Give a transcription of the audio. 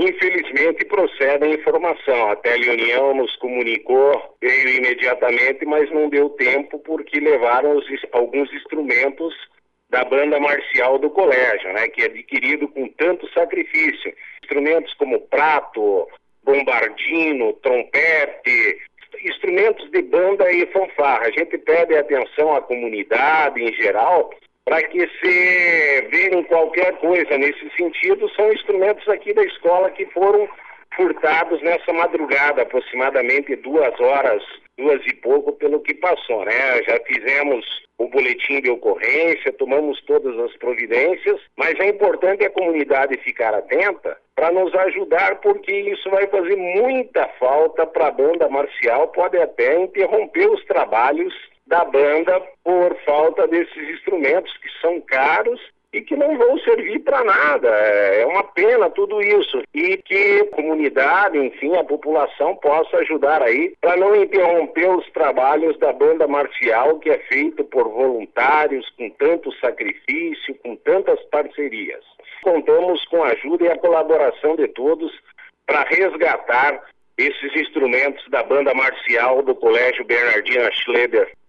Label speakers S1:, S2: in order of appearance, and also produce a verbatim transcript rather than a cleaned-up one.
S1: Infelizmente procede a informação. A Teleunião nos comunicou, veio imediatamente, mas não deu tempo porque levaram os, alguns instrumentos da banda marcial do colégio, né, que é adquirido com tanto sacrifício. Instrumentos como prato, bombardino, trompete, instrumentos de banda e fanfarra. A gente pede atenção à comunidade em geral para que se verem qualquer coisa nesse sentido. São instrumentos aqui da escola que foram furtados nessa madrugada, aproximadamente duas horas, duas e pouco pelo que passou, né? Já fizemos o boletim de ocorrência, tomamos todas as providências, mas é importante a comunidade ficar atenta para nos ajudar, porque isso vai fazer muita falta para a banda marcial, pode até interromper os trabalhos da banda por falta desses instrumentos que são caros e que não vão servir para nada. É uma pena tudo isso. E que a comunidade, enfim, a população possa ajudar aí para não interromper os trabalhos da banda marcial, que é feito por voluntários, com tanto sacrifício, com tantas parcerias. Contamos com a ajuda e a colaboração de todos para resgatar esses instrumentos da banda marcial do Colégio Bernardino Schleber.